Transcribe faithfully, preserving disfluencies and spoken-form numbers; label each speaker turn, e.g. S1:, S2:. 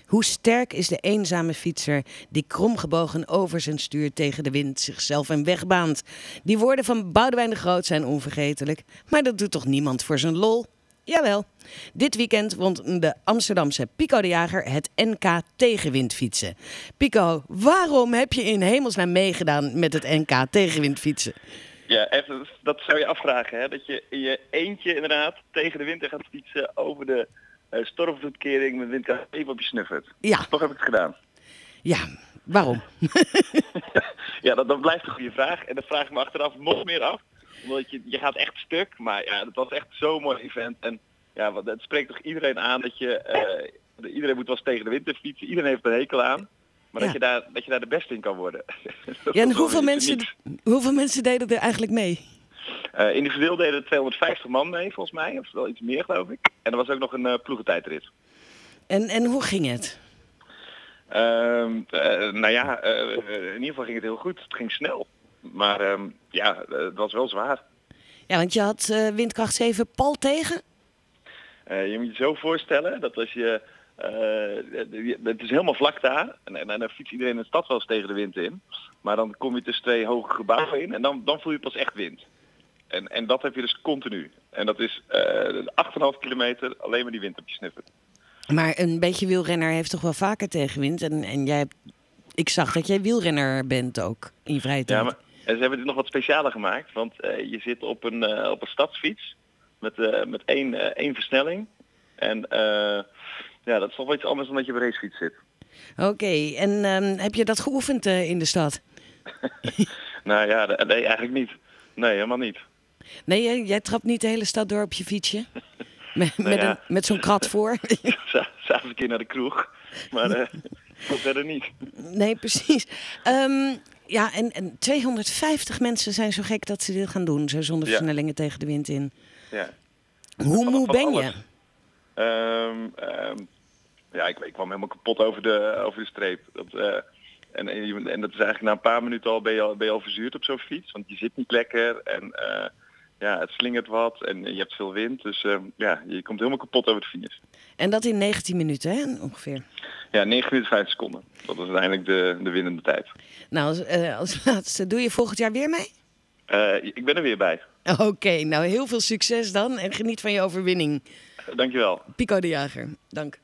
S1: Hoe sterk is de eenzame fietser die kromgebogen over zijn stuur tegen de wind zichzelf een weg baant? Die woorden van Boudewijn de Groot zijn onvergetelijk, maar dat doet toch niemand voor zijn lol? Jawel, dit weekend won de Amsterdamse Pico de Jager het N K tegenwindfietsen. Pico, waarom heb je in hemelsnaam meegedaan met het N K tegenwindfietsen?
S2: Ja, echt, dat zou je afvragen, hè? Dat je in je eentje inderdaad tegen de wind gaat fietsen over de uh, stormvloedkering met windkracht even op je snuffert.
S1: Ja.
S2: Toch heb ik het gedaan.
S1: Ja, waarom?
S2: ja, dat, dat blijft een goede vraag. En dat vraag ik me achteraf nog meer af. Omdat je, je gaat echt stuk, maar ja, het was echt zo'n mooi event. En ja, wat, het spreekt toch iedereen aan dat je, uh, iedereen moet wel eens tegen de wind fietsen. Iedereen heeft er een hekel aan. Maar
S1: Ja.
S2: dat, je daar, dat je daar de beste in kan worden.
S1: Ja, en hoeveel mensen, hoeveel mensen deden er eigenlijk mee?
S2: Uh, individueel deden er tweehonderdvijftig man mee, volgens mij. Of wel iets meer, geloof ik. En er was ook nog een uh, ploegentijdrit.
S1: En, en hoe ging het?
S2: Uh, uh, nou ja, uh, in ieder geval ging het heel goed. Het ging snel. Maar uh, ja, uh, het was wel zwaar.
S1: Ja, want je had uh, windkracht zeven pal tegen?
S2: Uh, je moet je zo voorstellen dat als je... Uh, het is helemaal vlak daar. En, en, en dan fietst iedereen in de stad wel eens tegen de wind in. Maar dan kom je tussen twee hoge gebouwen in. En dan, dan voel je pas echt wind. En, en dat heb je dus continu. En dat is uh, acht komma vijf kilometer alleen maar die wind op je snuffen.
S1: Maar een beetje wielrenner heeft toch wel vaker tegenwind? En, en jij hebt, ik zag dat jij wielrenner bent ook in je vrije tijd.
S2: Ja, maar en ze hebben dit nog wat specialer gemaakt. Want uh, je zit op een, uh, op een stadsfiets met, uh, met één, uh, één versnelling. En uh, ja, dat is toch wel iets anders dan dat je op een racefiets zit.
S1: Oké, okay. en um, heb je dat geoefend uh, in de stad?
S2: nou ja, nee, eigenlijk niet. Nee, helemaal niet.
S1: Nee, jij, jij trapt niet de hele stad door op je fietsje? Met,
S2: nou
S1: met,
S2: ja.
S1: een, met zo'n krat voor?
S2: S'avonds een keer naar de kroeg, maar uh, verder niet.
S1: Nee, precies. Um, ja, en, en tweehonderdvijftig mensen zijn zo gek dat ze dit gaan doen, zo zonder versnellingen ja. tegen de wind in.
S2: Ja.
S1: Hoe
S2: van,
S1: moe
S2: van
S1: ben
S2: alles.
S1: je?
S2: Um, um, ja, ik, ik kwam helemaal kapot over de, over de streep. Dat, uh, en, en, en dat is eigenlijk na een paar minuten al ben je al, ben je al verzuurd op zo'n fiets. Want je zit niet lekker en uh, ja, het slingert wat en je hebt veel wind. Dus uh, ja, je komt helemaal kapot over de finish.
S1: En dat in negentien minuten, hè, ongeveer?
S2: Ja, negen minuten vijf seconden. Dat is uiteindelijk de, de winnende tijd.
S1: Nou, als, uh, als laatste, doe je volgend jaar weer mee?
S2: Uh, ik ben er weer bij.
S1: Oké, okay, nou heel veel succes dan en geniet van je overwinning.
S2: Dankjewel.
S1: Pico de Jager, dank.